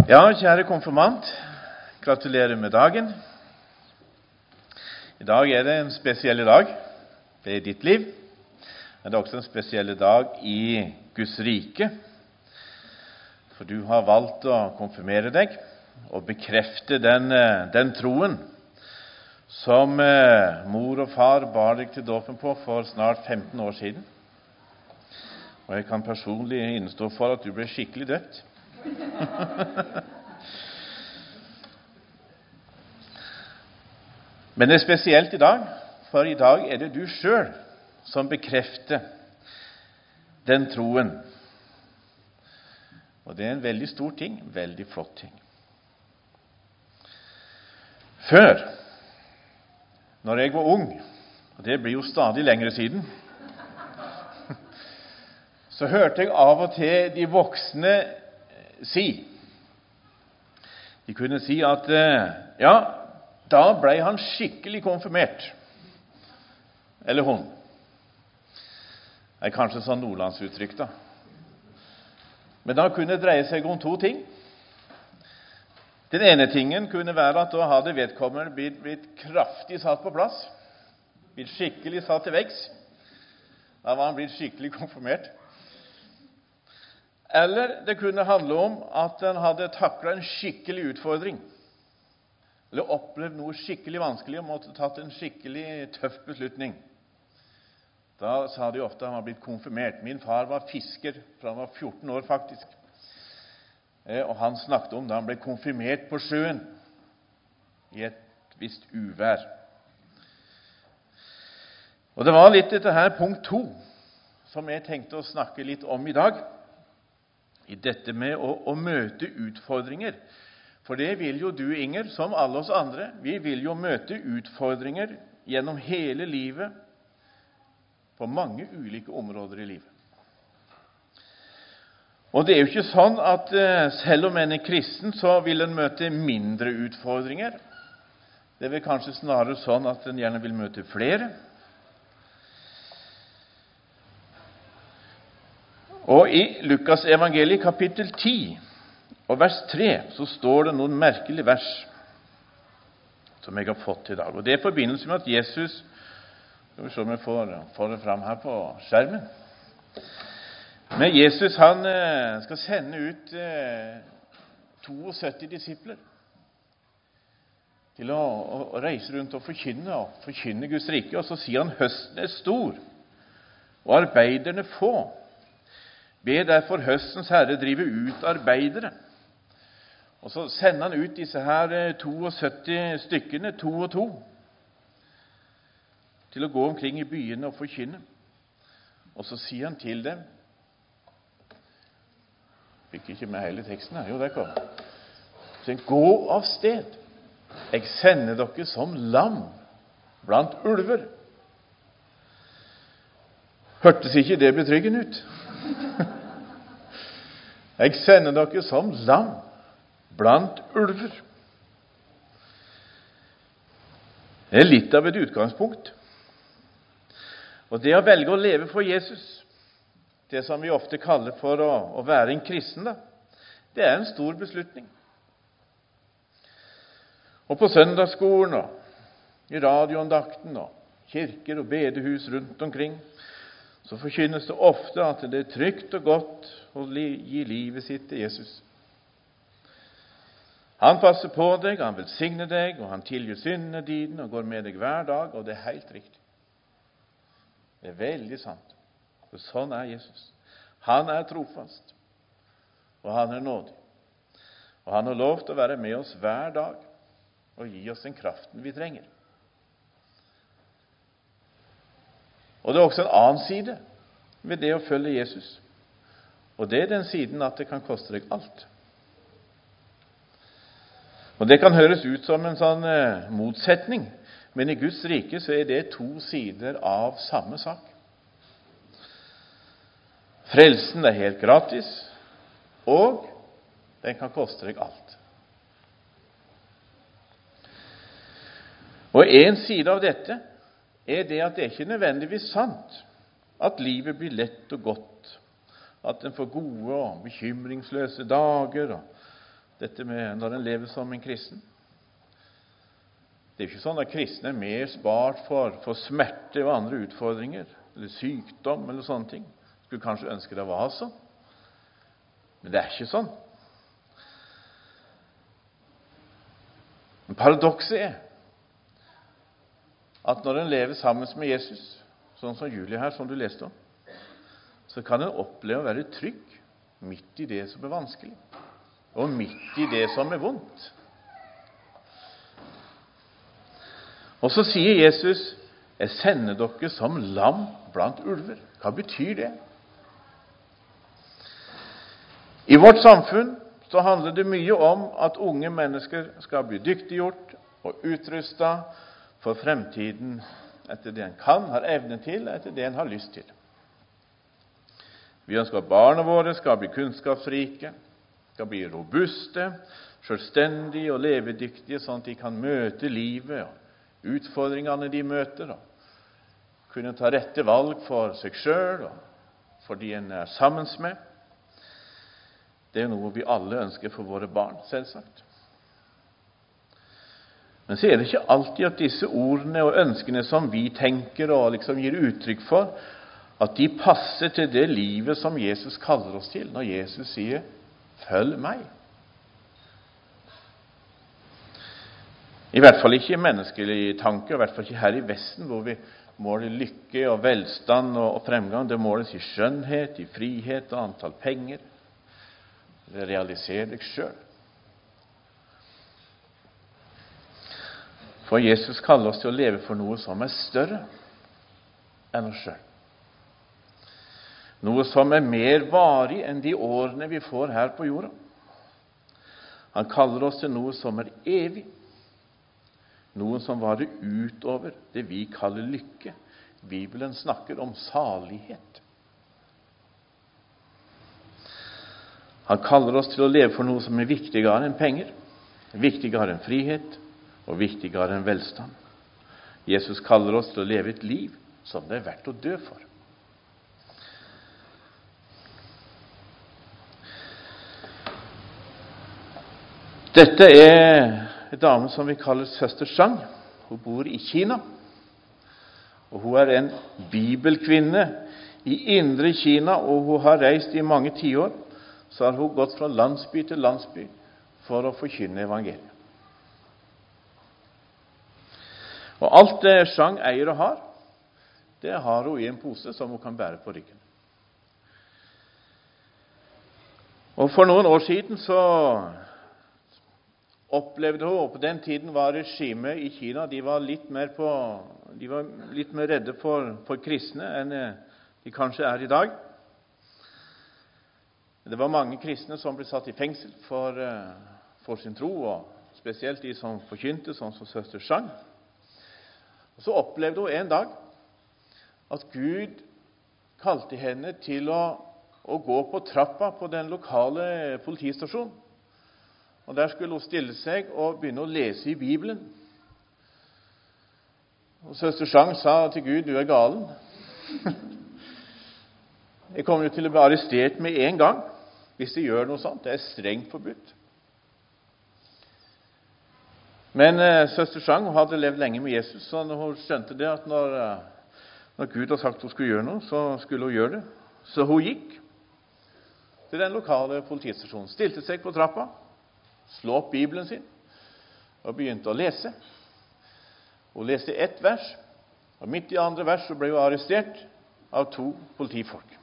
Ja, kjære konfirmant, gratulerer med dagen. I dag er det en spesiell dag. Det er i ditt liv. Men det er også en spesiell dag i Guds rike. For du har valgt å konfirmere deg og bekrefte den troen som mor og far bar deg til dåpen på for snart 15 år siden. Og jeg kan personlig innstå for at du ble skikkelig døpt. Men det er spesielt i dag, for i dag er det du selv som bekrefter den troen. Og det er en veldig stor ting, en veldig flott ting. Før, når jeg var ung, og det blir jo stadig lengre siden, så hørte jeg av og til de voksne si. De kunne si at ja, da ble han skikkelig konfirmert. Eller hun. Det er kanskje sånn nordlandsuttrykk da. Men da kunne det dreie seg om to ting. Den ene tingen kunne være at da hadde vedkommende blitt kraftig satt på plass. Blitt skikkelig satt til veggs. Da var han blitt skikkelig konfirmert. Eller det kunne handle om at han hadde taklet en skikkelig utfordring. Eller opplevd noe skikkelig vanskelig og måtte tatt en skikkelig tøff beslutning. Da sa de ofte at han var blitt konfirmert. Min far var fisker, for han var 14 år faktisk. Og han snakket om da han ble konfirmert på sjøen i et visst uvær. Og det var litt dette her punkt 2 som jeg tenkte å snakke litt om i dag. I dette med å møte utfordringer. For det vil jo du, Inger, som alle oss andre. Vi vil jo møte utfordringer gjennom hele livet på mange ulike områder i livet. Og det er jo ikke sånn at selv om en er kristen, så vil en møte mindre utfordringer. Det er vel kanskje snarere sånn at en gjerne vil møte flere. Og i Lukas evangeliet kapittel 10 og vers 3 så står det noen merkelige vers som jeg har fått i dag. Og det er i forbindelse med at Jesus, skal vi se om jeg får det fram her på skjermen, men Jesus han skal sende ut 72 disipler til å reise rundt og forkynne Guds rike. Og så sier han, høsten er stor, og arbeiderne få. Be derfor høstens herre drive ut arbeidere. Og så sender han ut disse her 72 stykkene, 2 og 2, til å gå omkring i byene og forkynne. Og så sier han til dem, fikk ikke med hele teksten her, jo det kom. Så gå av sted. Jeg sender dere som lam blant ulver. Hørtes ikke det betryggende ut? Jeg sender dere som lam blant ulver. Det er litt av et utgangspunkt. Og det å velge å leve for Jesus, det som vi ofte kaller for å være en kristen, da, det er en stor beslutning. Og på søndagsskolen og i radioandakten og kirker og bedehus rundt omkring, så forkynnes det ofte at det er trygt og godt å gi livet sitt til Jesus. Han passer på deg, han velsigner deg, og han tilgir syndene dine og går med deg hver dag, og det er helt riktig. Det er veldig sant. For sånn er Jesus. Han er trofast, og han er nådig. Og han har lov til å være med oss hver dag og gi oss den kraften vi trenger. Og det er også en annen side ved det å følge Jesus. Og det er den siden at det kan koste deg alt. Og det kan høres ut som en sånn motsetning, men i Guds rike så er det 2 sider av samme sak. Frelsen er helt gratis, og den kan koste deg alt. Og en side av dette er det at det ikke nødvendigvis sant at livet blir lett og godt, at en får gode og bekymringsløse dager, og dette med når en lever som en kristen. Det er jo ikke sånn at kristne er mer spart for smerte og andre utfordringer, eller sykdom, eller sånne ting. Skulle kanskje ønske det var sånn. Men det er ikke sånn. Men paradokset er at når en lever sammen med Jesus, sånn som Julie her, som du leste om, så kan en oppleve å være trygg midt i det som er vanskelig, og midt i det som er vondt. Og så sier Jesus, jeg sender dere som lam blant ulver. Hva betyr det? I vårt samfunn så handler det mye om at unge mennesker skal bli dyktiggjort og utrustet for fremtiden etter det en kan, har evne til, etter det en har lyst til. Vi ønsker at barna våre skal bli kunnskapsrike, skal bli robuste, selvstendige og levedyktige, sånn at de kan møte livet og utfordringene de møter, og kunne ta rette valg for seg selv og for de en er sammen med. Det er noe vi alle ønsker for våre barn, selvsagt. Men så er det ikke alltid at disse ordene og ønskene som vi tenker og liksom gir uttrykk for, at de passer til det livet som Jesus kaller oss til, når Jesus sier, «Følg meg». I hvert fall ikke i menneskelige tanker, i hvert fall ikke her i Vesten, hvor vi måler lykke og velstand og fremgang. Det måles i skjønnhet, i frihet og antall penger. Det realiserer deg selv. For Jesus kaller oss til å leve for noe som er større enn oss selv. Noe som er mer varig enn de årene vi får her på jorda. Han kaller oss til noe som er evig. Noe som varer utover det vi kaller lykke. Bibelen snakker om salighet. Han kaller oss til å leve for noe som er viktigere enn penger, viktigere enn frihet og viktigere enn velstand. Jesus kaller oss til å leve et liv som det er verdt å dø for. Dette er en dame som vi kaller søster Zhang. Hun bor i Kina, og hun er en bibelkvinne i indre Kina, og hun har reist i mange tiår. Så har hun gått fra landsby til landsby for å forkynne evangeliet. Og alt det Zhang eier og har, det har hun i en pose som hun kan bære på ryggen. Og for noen år siden så opplevde hun, og på den tiden var regimet i Kina, de var litt mer redde for kristne enn de kanskje er i dag. Det var mange kristne som ble satt i fengsel for sin tro, og spesielt de som forkynte, sånn som søster Zhang. Og så opplevde hun en dag at Gud kalte henne til å gå på trappa på den lokale politistasjonen. Og der skulle hun stille seg og begynne å lese i Bibelen. Og søster Zhang sa til Gud, du er galen. Jeg kommer jo til å bli arrestert med en gang hvis jeg gjør noe sånt. Det er strengt forbudt. Men søster Zhang hadde levd lenge med Jesus, så hun skjønte det at når Gud hadde sagt hun skulle gjøre noe, så skulle hun gjøre det. Så hun gikk til den lokale politistasjonen, stilte seg på trappa, slå opp Bibelen sin og begynte å lese. Hun leste ett vers, og midt i andre vers så ble hun arrestert av 2 politifolk.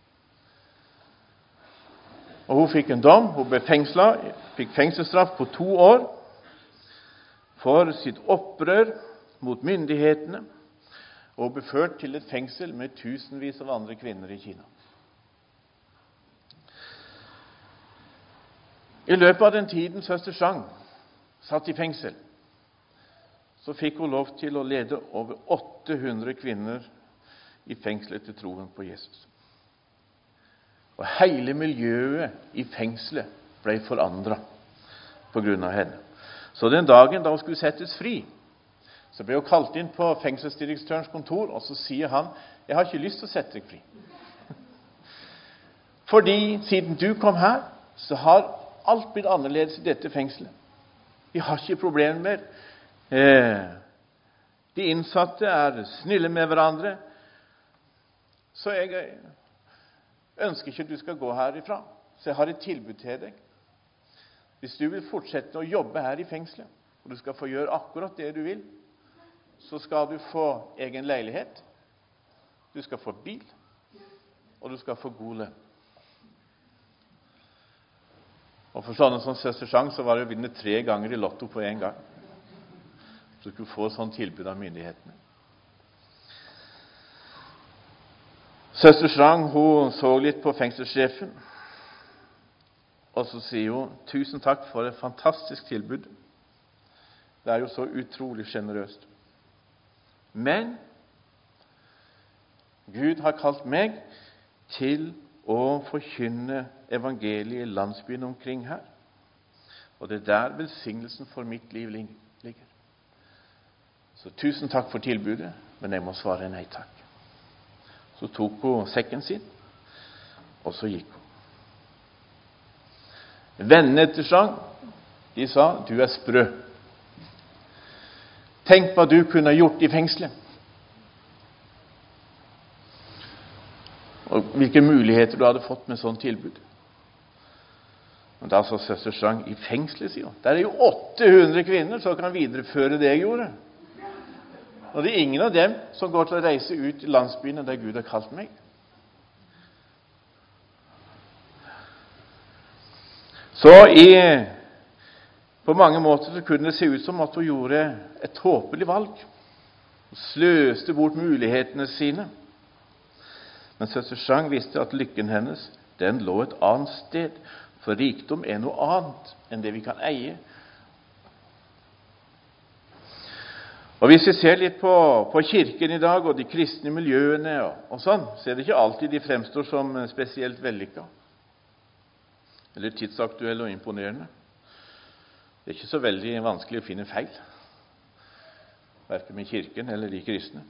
Og hun fikk en dom, hun ble fengslet, fikk fengselsstraff på 2 år for sitt opprør mot myndighetene, og ble ført til et fengsel med tusenvis av andre kvinner i Kina. I løpet av den tiden søster Zhang satt i fengsel, så fikk hun lov til å lede over 800 kvinner i fengselet til troen på Jesus. Og hele miljøet i fengselet ble forandret på grunn av henne. Så den dagen da hun skulle settes fri, så ble hun kalt inn på fengselsdirektørens kontor, og så sier han, jeg har ikke lyst til å sette deg fri. Fordi siden du kom her, så har alt blitt annerledes i dette fengselet. Vi har ikke problemer mer. De innsatte er snille med hverandre. Så jeg ønsker ikke at du skal gå herifra. Så jeg har et tilbud til deg. Hvis du vil fortsette å jobbe her i fengselet, og du skal få gjøre akkurat det du vil, så skal du få egen leilighet, du skal få bil, og du skal få god lønn. Og for sånne som Søster Chang, så var det å vinne 3 ganger i lotto på en gang. Så du kunne få sånn tilbud av myndighetene. Søster Chang, hun så litt på fengselssjefen, og så sier hun, 1000 takk for et fantastisk tilbud. Det er jo så utrolig generøst. Men Gud har kalt meg til å forkynne evangeliet i landsbyen omkring her. Og det er der velsignelsen for mitt liv ligger. Så 1000 takk for tilbudet, men jeg må svare nei takk. Så tok hun sekken sin, og så gikk hun. Vennene etter Chang, de sa, du er sprø. Tenk hva du kunne gjort i fengselet. Og hvilke muligheter du hadde fått med sånn tilbud. Men da sa Søster Chang, i fengselet, sier hun, der er jo 800 kvinner som kan videreføre det jeg gjorde. Og det er ingen av dem som går til å reise ut i landsbyene der Gud har kalt meg. Så på mange måter så kunne det se ut som at hun gjorde et tåpelig valg. Hun sløste bort mulighetene sine. Men Søster Chang visste at lykken hennes, den lå et annet sted. For rikdom er noe annet enn det vi kan eie. Og hvis vi ser litt på kirken i dag og de kristne miljøene og sånn, så er det ikke alltid de fremstår som spesielt vellykket. Eller tidsaktuelle og imponerende. Det er ikke så veldig vanskelig å finne feil, hverken med kirken eller de kristne.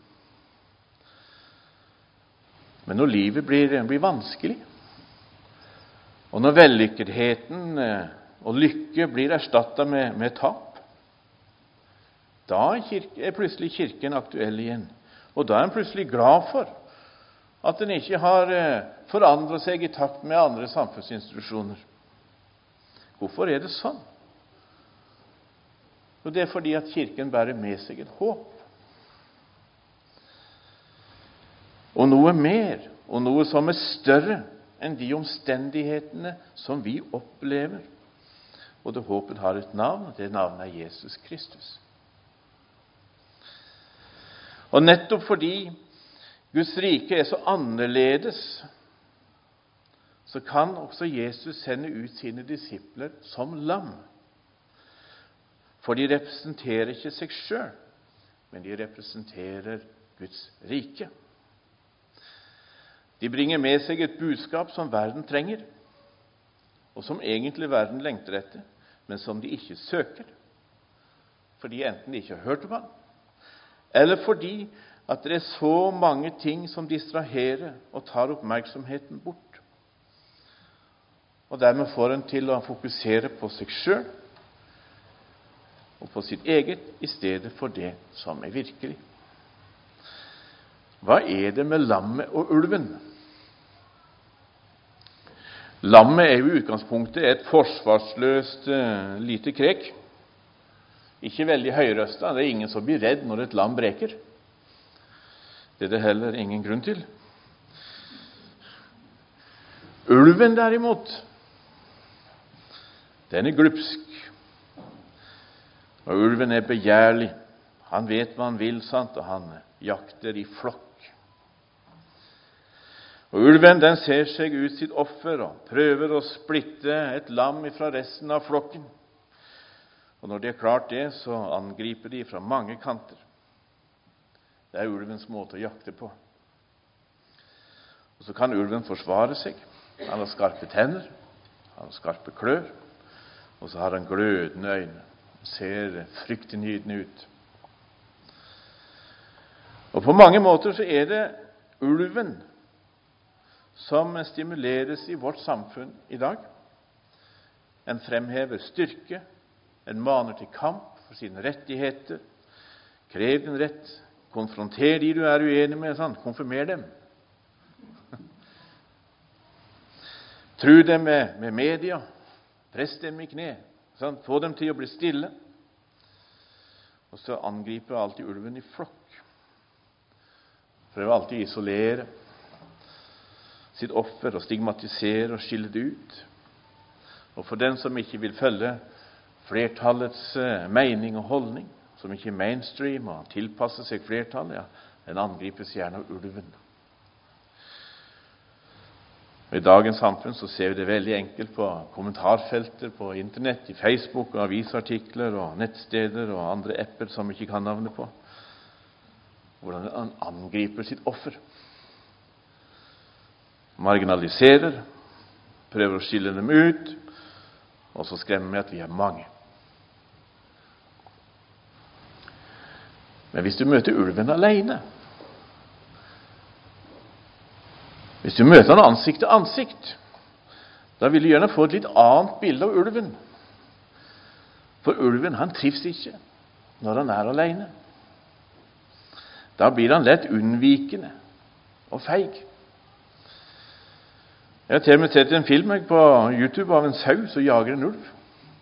Men når livet blir vanskelig, og når vellykketheten og lykke blir erstattet med tap, da er plutselig kirken aktuell igjen. Og da er en plutselig glad for at den ikke har forandret seg i takt med andre samfunnsinstitusjoner. Hvorfor er det sånn? Og det er fordi at kirken bærer med seg et håp. Og noe mer, og noe som er større enn de omstendighetene som vi opplever. Og det håpet har et navn, og det navnet er Jesus Kristus. Og nettopp fordi Guds rike er så annerledes, så kan også Jesus sende ut sine disipler som lam. For de representerer ikke seg selv, men de representerer Guds rike. De bringer med seg et budskap som verden trenger, og som egentlig verden lengter etter, men som de ikke søker. Fordi enten de ikke har hørt om han, eller fordi at det er så mange ting som distraherer og tar oppmerksomheten bort. Og dermed får en til å fokusere på seg selv og på sitt eget i stedet for det som er virkelig. Hva er det med lammet og ulven? Lammet er jo i utgangspunktet et forsvarsløst lite krek. Ikke veldig høyrøstet. Det er ingen som blir redd når et lam breker. Det er det heller ingen grunn til. Ulven derimot, den er glupsk. Og ulven er begjærlig. Han vet hva han vil, sant? Og han jakter i flokk. Og ulven, den ser seg ut sitt offer og prøver å splitte et lam fra resten av flokken. Og når de har klart det, så angriper de fra mange kanter. Det er ulvens måte å jakte på. Og så kan ulven forsvare seg. Han har skarpe tenner, han har skarpe klør, og så har han glødende øyne. Han ser fryktinngytende ut. Og på mange måter så er det ulven som stimuleres i vårt samfunn i dag. En fremhever styrke, en maner til kamp for sine rettigheter. Krev din rett, konfronter de du er uenig med, sånn. Konfirmer dem. Tru dem med media, press dem i kne, sånn. Få dem til å bli stille. Og så angriper alltid ulven i flokk. Prøver alltid å isolere sitt offer og stigmatisere og skille det ut. Og for den som ikke vil følge flertallets mening og holdning, som ikke er mainstream og tilpasser seg flertallet, ja, den angripes gjerne av ulven. Og I dagens samfunn så ser vi det veldig enkelt på kommentarfelter på internett, I Facebook og avisartikler og nettsteder og andre apper som vi ikke kan navnet på, hvordan han angriper sitt offer. Marginaliserer, prøver å skille dem ut, og så skremmer vi at vi er mange. Men hvis du møter ulven alene, hvis du møter han ansikt til ansikt, da vil du gjerne få et litt annet bilde av ulven. For ulven, han trives ikke når han er alene. Da blir han lett unnvikende og feig. Jeg har til og med sett en film på YouTube av en sau som jager en ulv.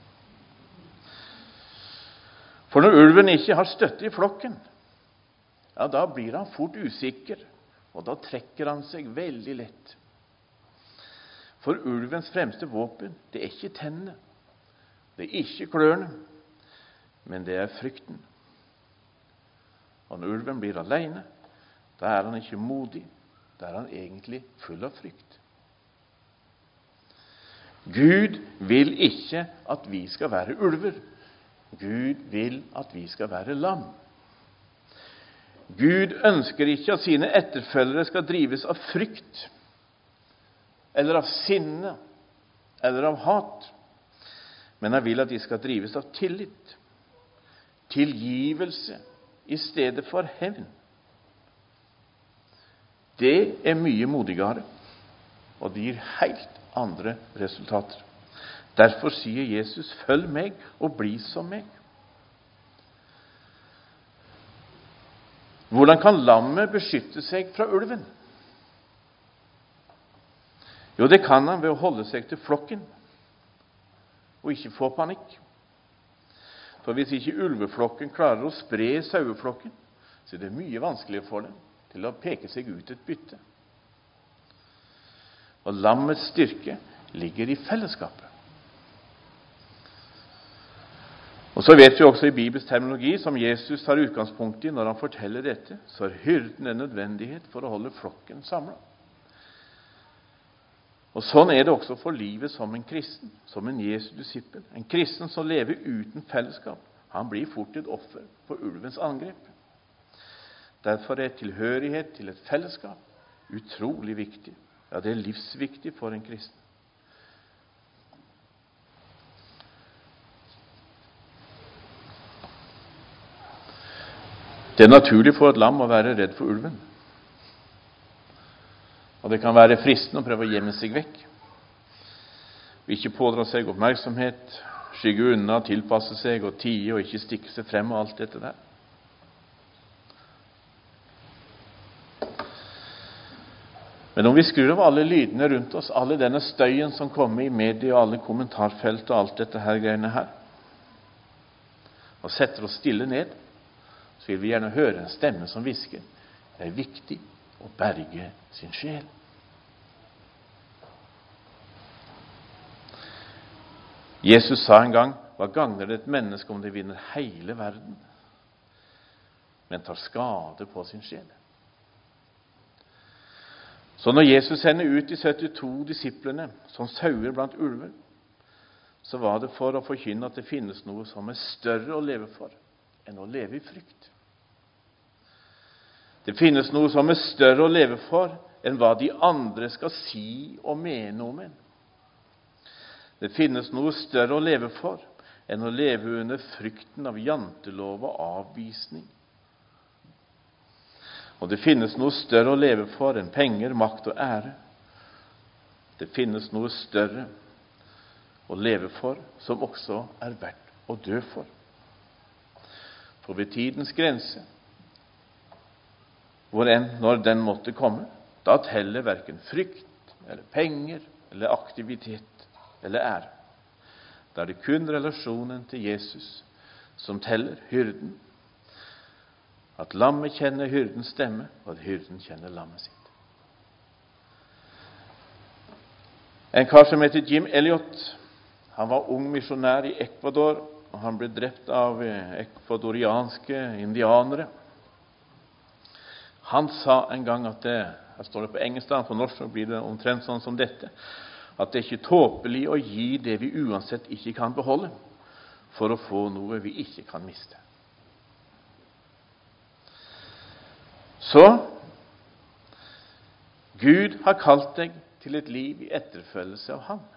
For når ulven ikke har støtte I flokken, ja, da blir han fort usikker, og da trekker han seg veldig lett. For ulvens fremste våpen, det er ikke tennene, det er ikke klørne, men det er frykten. Og når ulven blir alene, da er han ikke modig, da er han egentlig full av frykt. Gud vil ikke at vi skal være ulver. Gud vil at vi skal være lam. Gud ønsker ikke at sine etterfølgere skal drives av frykt, eller av sinne, eller av hat. Men han vil at de skal drives av tillit, tilgivelse I stedet for hevn. Det er mye modigere, og det gir helt andre resultater. Derfor sier Jesus, følg meg og bli som meg. Hvordan kan lammet beskytte seg fra ulven? Jo, det kan han ved å holde seg til flokken, og ikke få panikk. For hvis ikke ulveflokken klarer å spre saueflokken, så er det mye vanskeligere for dem til å peke seg ut et bytte. Og lammets styrke ligger I fellesskapet. Og så vet vi også I Bibels terminologi, som Jesus tar utgangspunkt I når han forteller dette, så er hyrden en nødvendighet for å holde flokken samlet. Og sånn er det også for livet som en kristen, som en Jesu disippel. En kristen som lever uten fellesskap, han blir fort et offer for ulvens angrep. Derfor er tilhørighet til et fellesskap utrolig viktig. Ja, det er livsviktig for en kristen. Det er naturlig for et lam å være redd for ulven. Og det kan være fristende å prøve å gjemme seg vekk. Ikke pådra seg oppmerksomhet, skygge unna, tilpasse seg og tie og ikke stikke seg frem og alt dette der. Men om vi skrur av alle lydene rundt oss, alle denne støyen som kommer I media, alle kommentarfelt og alt dette her greiene her, og setter oss stille ned, så vil vi gjerne høre en stemme som hvisker, det er viktig å berge sin sjel. Jesus sa en gang, hva gagner det et menneske om det vinner hele verden, men tar skade på sin sjel? Så når Jesus sender ut de 72 disiplene som sauer blant ulver, så var det for å forkynne at det finnes noe som er større å leve for enn å leve I frykt. Det finnes noe som er større å leve for enn hva de andre skal si og mene om en. Det finnes noe større å leve for enn å leve under frykten av jantelov og avvisning. Og det finnes noe større å leve for enn penger, makt og ære. Det finnes noe større å leve for, som også er verdt å dø for. For ved tidens grense, når den måtte komme, da teller hverken frykt, eller penger, eller aktivitet, eller ære. Da er det kun relasjonen til Jesus som teller, hyrden. At lammet kjenner hyrdens stemme, og at hyrden kjenner lammet sitt. En kar som heter Jim Elliot, han var ung misjonær i Ecuador, og han ble drept av ekvadorianske indianere. Han sa en gang at her står det på engelsk, på norsk så blir det omtrent sånn som dette, at det er ikke tåpelig å gi det vi uansett ikke kan beholde, for å få noe vi ikke kan miste. Så, Gud har kalt deg til et liv i etterfølgelse av ham.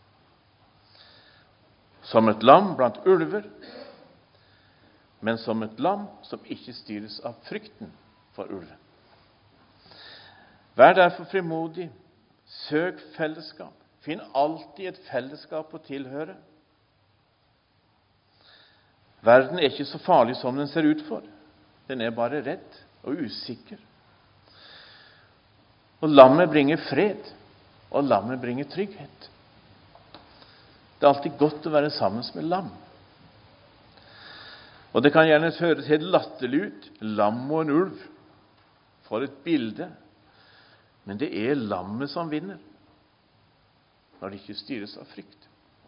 Som et lam blant ulver, men som et lam som ikke styres av frykten for ulven. Vær derfor frimodig, søk fellesskap, finn alltid et fellesskap å tilhøre. Verden er ikke så farlig som den ser ut for. Den er bare redd og usikker. Og lammet bringer fred, og lammet bringer trygghet. Det er alltid godt å være sammen med lam. Og det kan gjerne høres helt latterlig ut, lam og en ulv. For et bilde. Men det er lammet som vinner, når det ikke styres av frykt.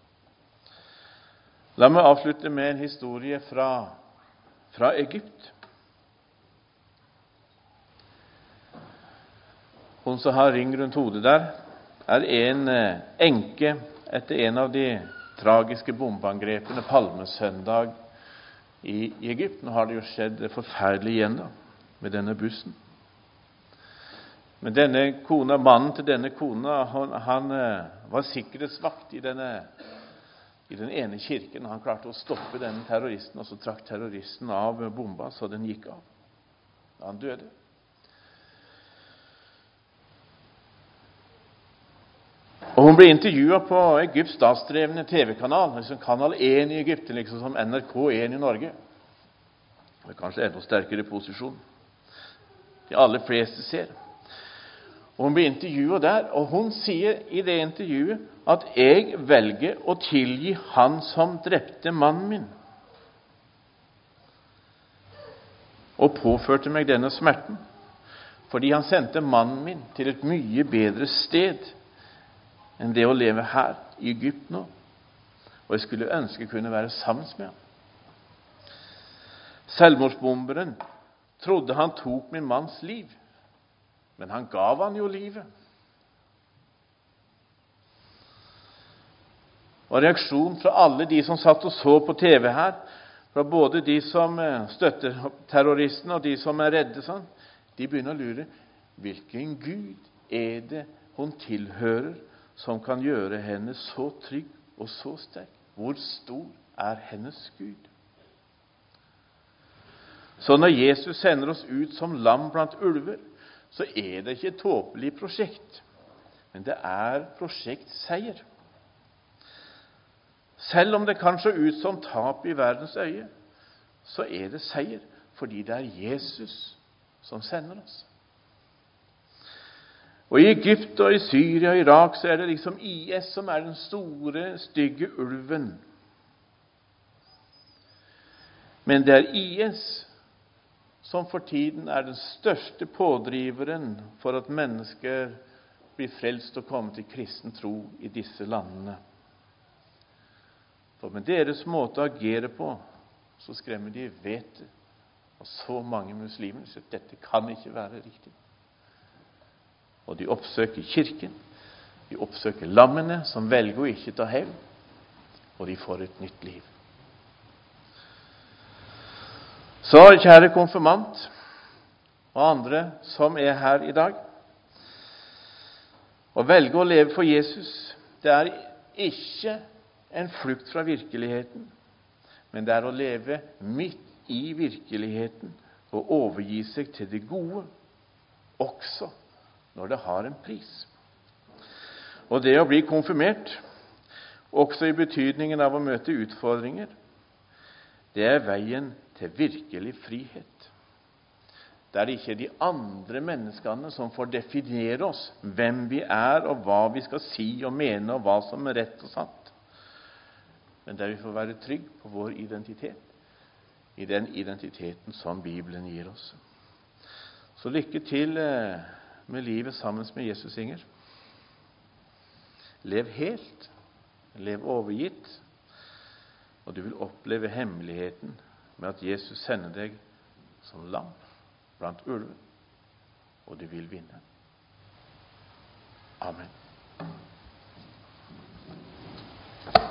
La meg avslutte med en historie fra Egypt. Hun som har ring rundt hodet der, er en enke etter en av de tragiske bombeangrepene palmesøndag i Egypt. Nå har det jo skjedd forferdelig igjen da, med denne bussen. Men mannen til denne kona, han var sikkerhetsvakt i den ene kirken. Han klarte å stoppe denne terroristen, og så trakk terroristen av bomba, så den gikk av. Han døde. Og hun ble intervjuet på Egypts statsdrevne TV-kanal, liksom kanal 1 i Egypt, liksom som NRK1 i Norge. Det er kanskje enda sterkere posisjon. De aller fleste ser. Og hun ble intervjuet der, og hun sier i det intervjuet at jeg velger å tilgi han som drepte mannen min, og påførte meg denne smerten, fordi han sendte mannen min til et mye bedre sted enn det å leve her i Egypt nå. Og jeg skulle ønske jeg kunne være sammen med ham. Selvmordsbomberen trodde han tok min manns liv, men han gav han jo livet. Og reaksjonen fra alle de som satt og så på TV her, fra både de som støtter terroristen og de som er redde, sånn, de begynner å lure, hvilken Gud er det hun tilhører, som kan gjøre henne så trygg og så sterk? Hvor stor er hennes Gud? Så når Jesus sender oss ut som lam blant ulver, så er det ikke et tåpelig prosjekt, men det er prosjektseier. Selv om det kan se ut som tap i verdens øye, så er det seier, fordi det er Jesus som sender oss. Og i Egypt og i Syria og Irak så er det liksom IS som er den store, stygge ulven. Men det er IS som for tiden er den største pådriveren for at mennesker blir frelst og kommer til kristen tro i disse landene. For med deres måte å agere på, så skremmer de vettet. Og så mange muslimer sier at dette kan ikke være riktig. Og de oppsøker kirken, de oppsøker lammene som velger å ikke ta hevn, og de får et nytt liv. Så, kjære konfirmant og andre som er her i dag, å velge å leve for Jesus, det er ikke en flukt fra virkeligheten, men det er å leve midt i virkeligheten og overgi seg til det gode, også når det har en pris. Og det å bli konfirmert også i betydningen av å møte utfordringer. Det er veien til virkelig frihet. Der det ikke er de andre menneskene som får definere oss, hvem vi er, og hva vi skal si og mene, og hva som er rett og sant. Men der vi får være trygg på vår identitet, i den identiteten som Bibelen gir oss. Så lykke til med livet sammen med Jesus, Inger. Lev helt, lev overgitt, og du vil oppleve hemmeligheten med at Jesus sender deg som lam blant ulven, og du vil vinne. Amen.